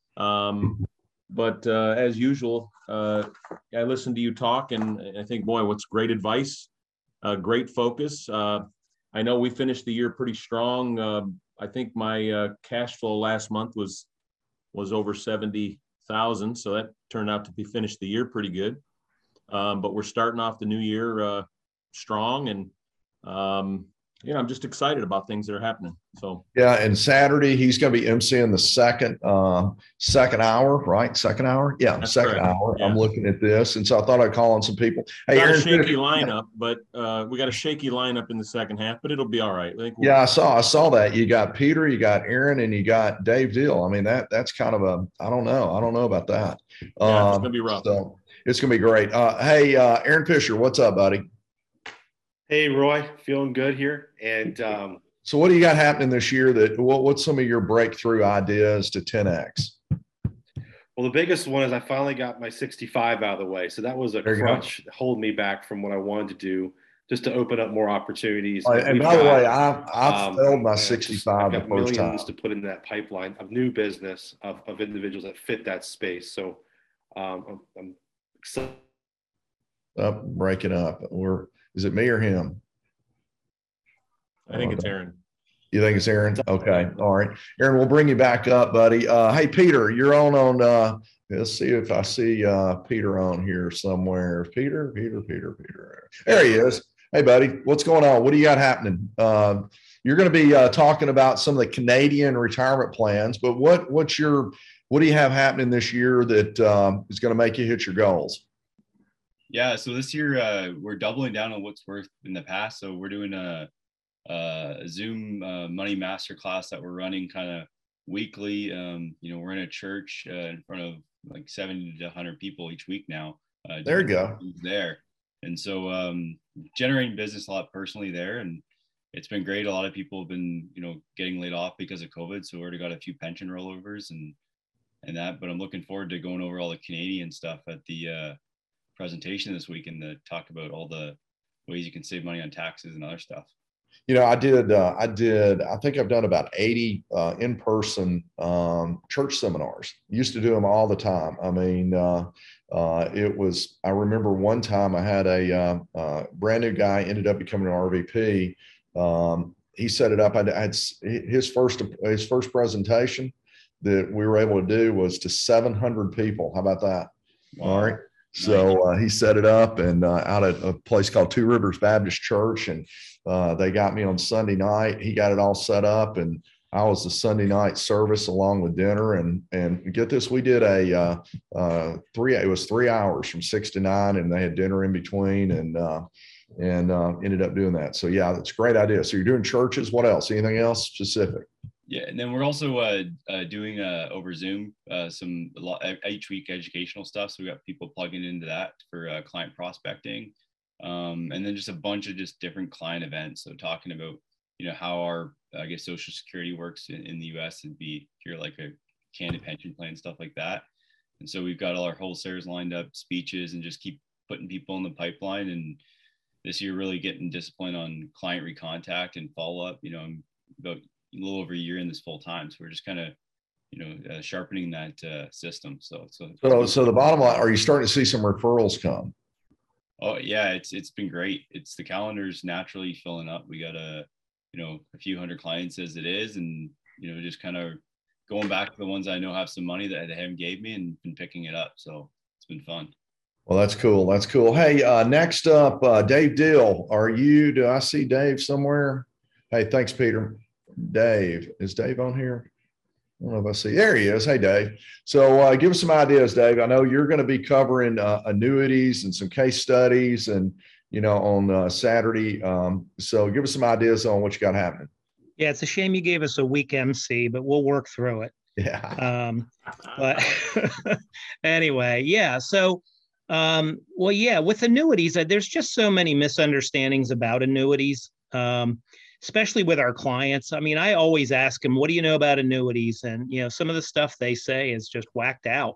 But as usual, I listened to you talk, and I think, boy, what's great advice, great focus. I know we finished the year pretty strong. I think my cash flow last month was over 70,000, so that turned out to be finished the year pretty good. But we're starting off the new year strong, and I'm just excited about things that are happening. So yeah, and Saturday he's going to be emceeing the second hour, right? Second hour, yeah, that's second correct. Hour. Yeah. I'm looking at this, and so I thought I'd call on some people. Hey, got a shaky lineup, but we got a shaky lineup in the second half, but it'll be all right. I saw that. You got Peter, you got Aaron, and you got Dave Deal. I mean that's kind of I don't know about that. Yeah, it's going to be rough. So it's going to be great. Hey, Aaron Fisher, what's up, buddy? Hey, Roy, feeling good here. And so what do you got happening this year? What's some of your breakthrough ideas to 10X? Well, the biggest one is I finally got my 65 out of the way. So that was a crutch holding me back from what I wanted to do, just to open up more opportunities. And by the way, I've failed my 65 I've got the first millions time to put in that pipeline of new business of individuals that fit that space. So I'm excited. Breaking up. Is it me or him? I think it's Aaron. You think it's Aaron? Okay. All right. Aaron, we'll bring you back up, buddy. Hey, Peter, you're on let's see if I see Peter on here somewhere. Peter. There he is. Hey, buddy, what's going on? What do you got happening? You're going to be talking about some of the Canadian retirement plans, but what do you have happening this year that is going to make you hit your goals? Yeah, so this year we're doubling down on what's worked in the past. So we're doing a Zoom money masterclass that we're running kind of weekly. We're in a church in front of like 70 to 100 people each week now. There you go. There, and so generating business a lot personally there, and it's been great. A lot of people have been getting laid off because of COVID, so we already got a few pension rollovers and that. But I'm looking forward to going over all the Canadian stuff at the presentation this week and to talk about all the ways you can save money on taxes and other stuff. I think I've done about 80 in-person church seminars. Used to do them all the time. I mean, I remember one time I had a brand new guy ended up becoming an RVP. He set it up. I had his first presentation that we were able to do was to 700 people. How about that? Wow. All right. So he set it up and out at a place called Two Rivers Baptist Church, and they got me on Sunday night. He got it all set up, and I was the Sunday night service along with dinner. And get this, we did it was 3 hours from 6 to 9, and they had dinner in between, and ended up doing that. So yeah, that's a great idea. So you're doing churches. What else? Anything else specific? Yeah, and then we're also doing over Zoom each week educational stuff. So we got people plugging into that for client prospecting, and then just a bunch of just different client events. So talking about you know, how our, I guess, Social Security works in the US, and be here like a Canada pension plan, stuff like that. And so we've got all our wholesalers lined up, speeches, and just keep putting people in the pipeline. And this year, really getting disciplined on client recontact and follow up. You know, I'm about a little over a year in this full time. So we're just kind of, you know, sharpening that system. So the bottom line, are you starting to see some referrals come? Oh yeah, it's been great. It's the calendar's naturally filling up. We got a few hundred clients as it is, and you know, just kind of going back to the ones I know have some money that they haven't gave me and been picking it up. So it's been fun. Well, that's cool. That's cool. Hey, next up, Dave Dill. Do I see Dave somewhere? Hey, thanks, Peter. Dave, is Dave on here? I don't know if I see. There he is. Hey, Dave. So give us some ideas, Dave. I know you're going to be covering annuities and some case studies, and you know, on Saturday. So give us some ideas on what you got happening. Yeah, it's a shame you gave us a weak MC, but we'll work through it. Yeah. But anyway, yeah. So, well, yeah, with annuities, there's just so many misunderstandings about annuities, especially with our clients. I mean, I always ask them, what do you know about annuities? And, you know, some of the stuff they say is just whacked out.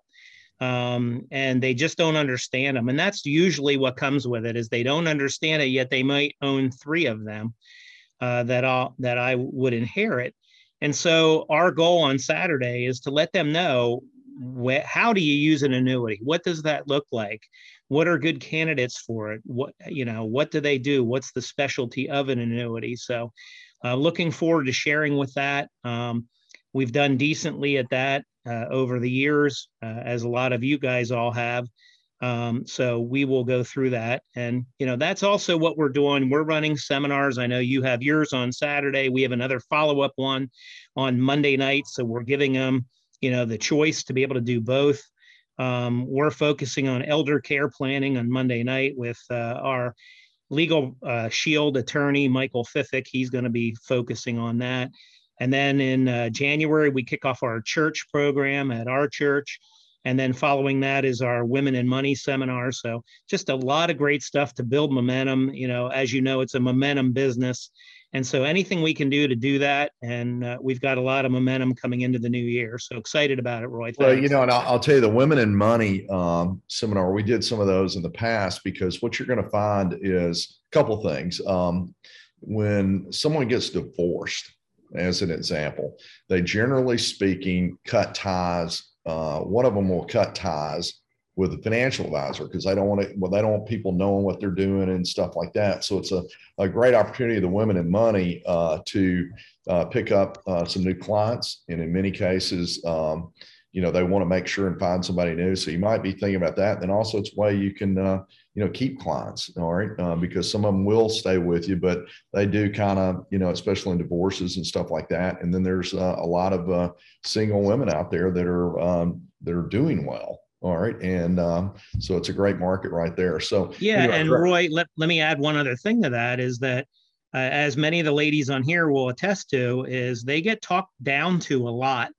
And they just don't understand them. And that's usually what comes with it, is they don't understand it, yet they might own 3 of them that I would inherit. And so our goal on Saturday is to let them know, how do you use an annuity? What does that look like? What are good candidates for it? What do they do? What's the specialty of an annuity? So looking forward to sharing with that. We've done decently at that over the years, as a lot of you guys all have. So we will go through that. And, you know, that's also what we're doing. We're running seminars. I know you have yours on Saturday. We have another follow-up one on Monday night. So we're giving them, you know, the choice to be able to do both. We're focusing on elder care planning on Monday night with our legal shield attorney, Michael Fiffick. He's going to be focusing on that. And then in January, we kick off our church program at our church. And then following that is our Women in Money seminar. So just a lot of great stuff to build momentum. You know, as you know, it's a momentum business. And so anything we can do to do that. And we've got a lot of momentum coming into the new year. So excited about it, Roy. Thanks. Well, you know, and I'll tell you, the Women in Money seminar, we did some of those in the past, because what you're going to find is a couple things. When someone gets divorced, as an example, they generally speaking cut ties. One of them will cut ties with a financial advisor, because they don't want people knowing what they're doing and stuff like that. So it's a great opportunity of the Women in Money to pick up some new clients. And in many cases, you know, they want to make sure and find somebody new. So you might be thinking about that. And then also it's a way you can, you know, keep clients, all right? Because some of them will stay with you, but they do kind of, you know, especially in divorces and stuff like that. And then there's a lot of single women out there that are doing well. All right. And so it's a great market right there. So yeah. Anyway, and Roy, let me add one other thing to that, is that as many of the ladies on here will attest to, is they get talked down to a lot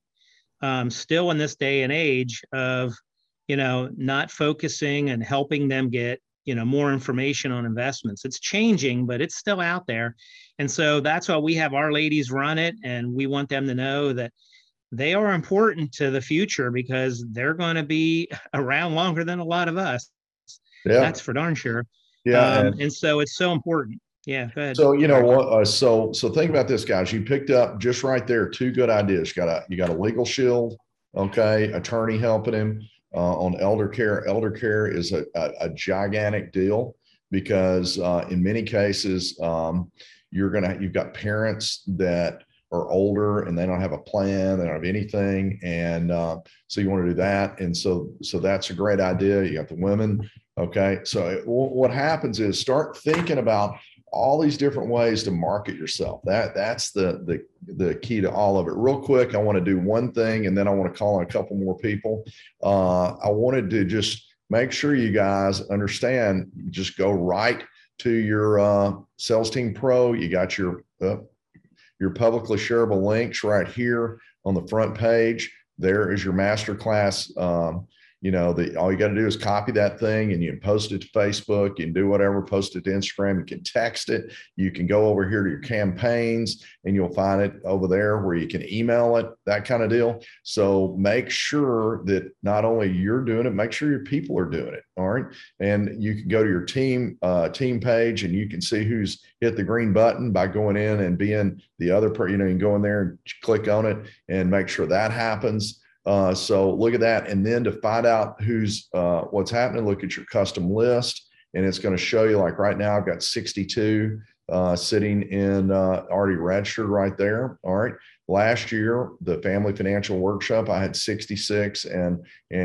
still in this day and age of, you know, not focusing and helping them get, you know, more information on investments. It's changing, but it's still out there. And so that's why we have our ladies run it. And we want them to know that they are important to the future, because they're going to be around longer than a lot of us. Yeah. That's for darn sure. Yeah. And so it's so important. Yeah, go ahead. So, you know what, so think about this, guys. You picked up just right there 2 good ideas. You got a legal shield, okay, attorney helping him on elder care. Elder care is a gigantic deal, because in many cases, you've got parents that are older and they don't have a plan, they don't have anything. And so you want to do that. And so that's a great idea. You got the women. Okay. So what happens is, start thinking about all these different ways to market yourself. That's the key to all of it. Real quick, I want to do one thing, and then I want to call on a couple more people. I wanted to just make sure you guys understand, just go right to your Sales Team Pro. You got your publicly shareable links right here on the front page. There is your masterclass all you got to do is copy that thing and you can post it to Facebook, you can do whatever, post it to Instagram, you can text it, you can go over here to your campaigns and you'll find it over there where you can email it, that kind of deal. So make sure that not only you're doing it, make sure your people are doing it. All right. And you can go to your team page and you can see who's hit the green button by going in and being the other person. You can go in there and click on it and make sure that happens. So look at that. And then to find out what's happening, look at your custom list, and it's going to show you, like right now, I've got 62 sitting in already registered right there. All right. Last year, the Family Financial Workshop, I had 66 and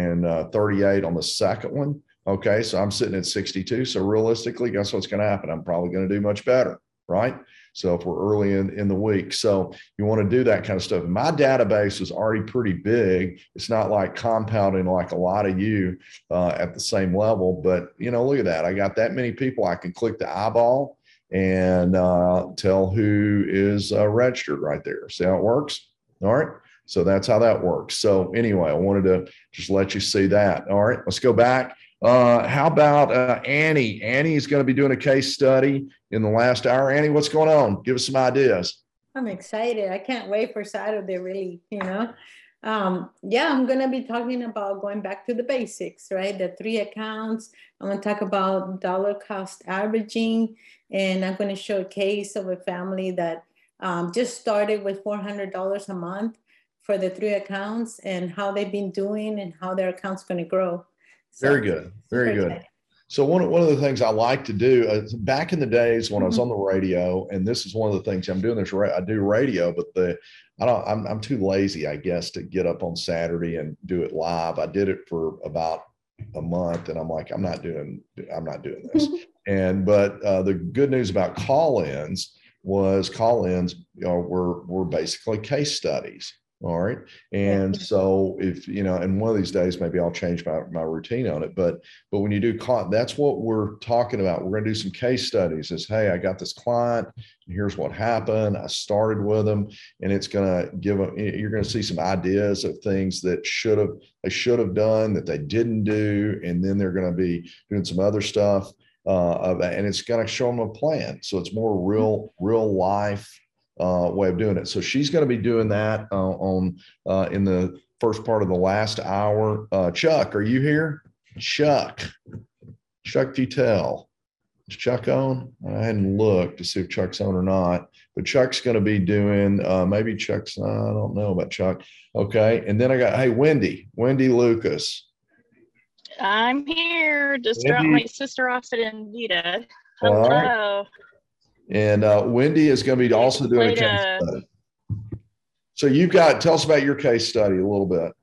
38 on the second one. Okay. So I'm sitting at 62. So realistically, guess what's going to happen? I'm probably going to do much better. Right. So if we're early in the week, so you want to do that kind of stuff. My database is already pretty big. It's not like compounding like a lot of you at the same level, but look at that. I got that many people. I can click the eyeball and tell who is registered right there. See how it works? All right. So that's how that works. So anyway, I wanted to just let you see that. All right, let's go back. How about Annie? Annie is going to be doing a case study in the last hour. Annie, what's going on? Give us some ideas. I'm excited. I can't wait for Saturday, really, Yeah, I'm going to be talking about going back to the basics, right? The 3 accounts. I'm going to talk about dollar cost averaging, and I'm going to show a case of a family that just started with $400 a month for the 3 accounts and how they've been doing and how their account's going to grow. So, very good. Very good. So one of the things I like to do back in the days when I was on the radio, and this is one of the things I'm doing this, I do radio, but I'm too lazy, I guess, to get up on Saturday and do it live. I did it for about a month and I'm like, I'm not doing this. But the good news about call-ins were basically case studies. All right. And so if, and one of these days, maybe I'll change my routine on it. But when you do that's what we're talking about. We're going to do some case studies. Is, hey, I got this client and here's what happened. I started with them, and it's going to you're going to see some ideas of things that they should have done that they didn't do. And then they're going to be doing some other stuff and it's going to show them a plan. So it's more real life way of doing it. So she's going to be doing that in the first part of the last hour. Chuck, are you here? Chuck Futel. Is Chuck on? I hadn't looked to see if Chuck's on or not, but Chuck's going to be doing, maybe Chuck's, I don't know about Chuck. Okay. And then I got, hey, Wendy Lucas. I'm here. Just dropped my sister off at Invita. Hello. Right. And Wendy is going to be also doing a case study. So tell us about your case study a little bit.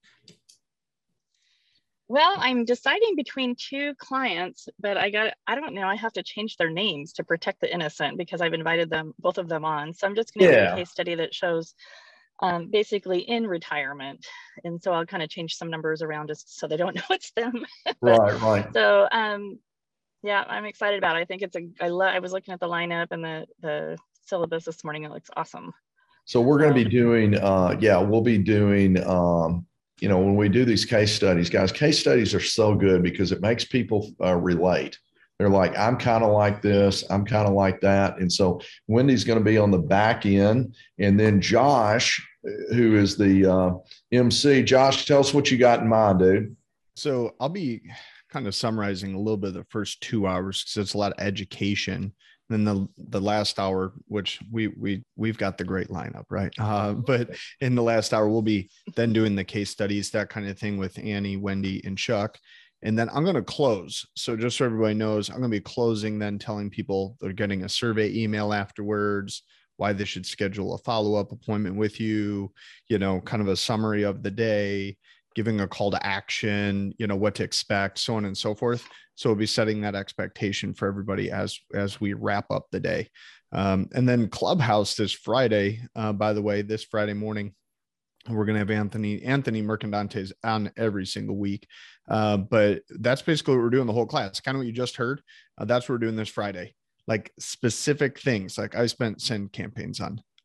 Well, I'm deciding between 2 clients, but I don't know. I have to change their names to protect the innocent because I've invited both of them on. So I'm just going to do a case study that shows basically in retirement. And so I'll kind of change some numbers around just so they don't know it's them. Right. So, yeah, I'm excited about it. I think I was looking at the lineup and the syllabus this morning. It looks awesome. So we're going to be doing, we'll be doing, when we do these case studies, guys, case studies are so good because it makes people relate. They're like, I'm kind of like this, I'm kind of like that. And so Wendy's going to be on the back end. And then Josh, who is the MC. Josh, tell us what you got in mind, dude. So I'll be kind of summarizing a little bit of the first 2 hours because it's a lot of education. And then the last hour, which we've got the great lineup, right? But in the last hour, we'll be then doing the case studies, that kind of thing with Annie, Wendy, and Chuck. And then I'm going to close. So just so everybody knows, I'm going to be closing, then telling people they're getting a survey email afterwards, why they should schedule a follow-up appointment with you, kind of a summary of the day, giving a call to action, what to expect, so on and so forth. So we'll be setting that expectation for everybody as we wrap up the day. And then Clubhouse this Friday, by the way, this Friday morning, we're going to have Anthony Mercandantes on every single week. But that's basically what we're doing the whole class. Kind of what you just heard. That's what we're doing this Friday. Like specific things. Like I spent send campaigns on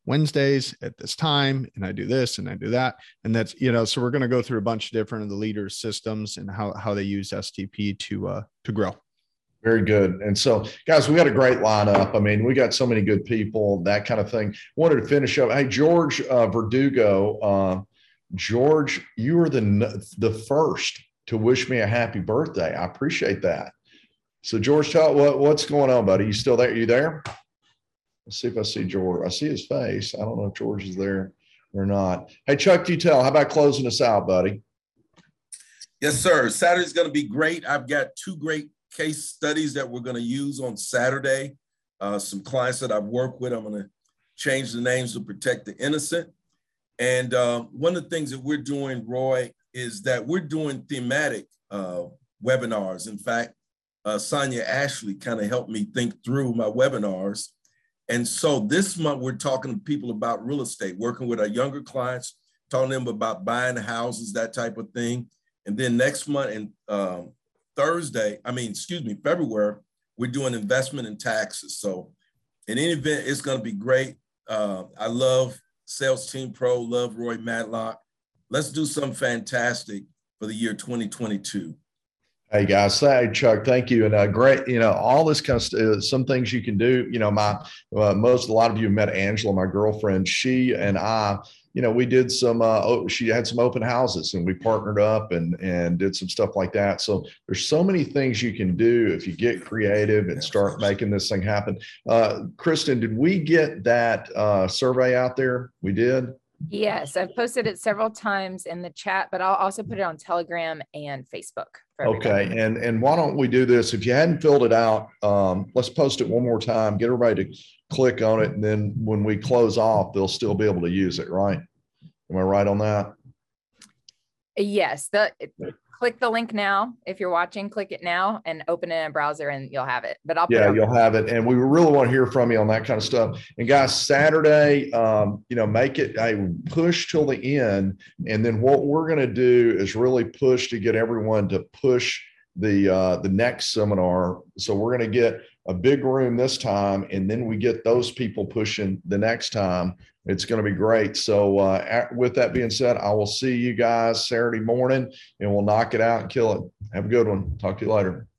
Wednesdays at this time, and I do this and I do that. And that's, so we're going to go through a bunch of different of the leaders' systems and how they use STP to grow. Very good. And so, guys, we got a great lineup. I mean, we got so many good people, that kind of thing. Wanted to finish up. Hey, George Verdugo, George, you were the first to wish me a happy birthday. I appreciate that. So, George, tell what's going on, buddy. You still there? You there? Let's see if I see George. I see his face. I don't know if George is there or not. Hey, Chuck Dutel, how about closing us out, buddy? Yes, sir. Saturday's going to be great. I've got 2 great case studies that we're going to use on Saturday. Some clients that I've worked with. I'm going to change the names to protect the innocent. And one of the things that we're doing, Roy, is that we're doing thematic webinars. In fact, Sonia Ashley kind of helped me think through my webinars. And so this month, we're talking to people about real estate, working with our younger clients, talking to them about buying houses, that type of thing. And then next month and February, we're doing investment and taxes. So in any event, it's going to be great. I love Sales Team Pro, love Roy Matlock. Let's do something fantastic for the year 2022. Hey guys, hey Chuck, thank you. And great, all this kind of stuff, some things you can do, a lot of you met Angela, my girlfriend. She and I, we did some, she had some open houses and we partnered up and did some stuff like that. So there's so many things you can do if you get creative and start making this thing happen. Kristen, did we get that survey out there? We did. Yes, I've posted it several times in the chat, but I'll also put it on Telegram and Facebook. Okay, and why don't we do this? If you hadn't filled it out, let's post it one more time, get everybody to click on it, and then when we close off, they'll still be able to use it, right? Am I right on that? Yes, click the link now. If you're watching, click it now and open it in a browser and you'll have it. But you'll have it. And we really want to hear from you on that kind of stuff. And guys, Saturday, make it a push till the end. And then what we're going to do is really push to get everyone to push the next seminar. So we're going to get a big room this time, and then we get those people pushing the next time. It's going to be great. So with that being said, I will see you guys Saturday morning, and we'll knock it out and kill it. Have a good one. Talk to you later.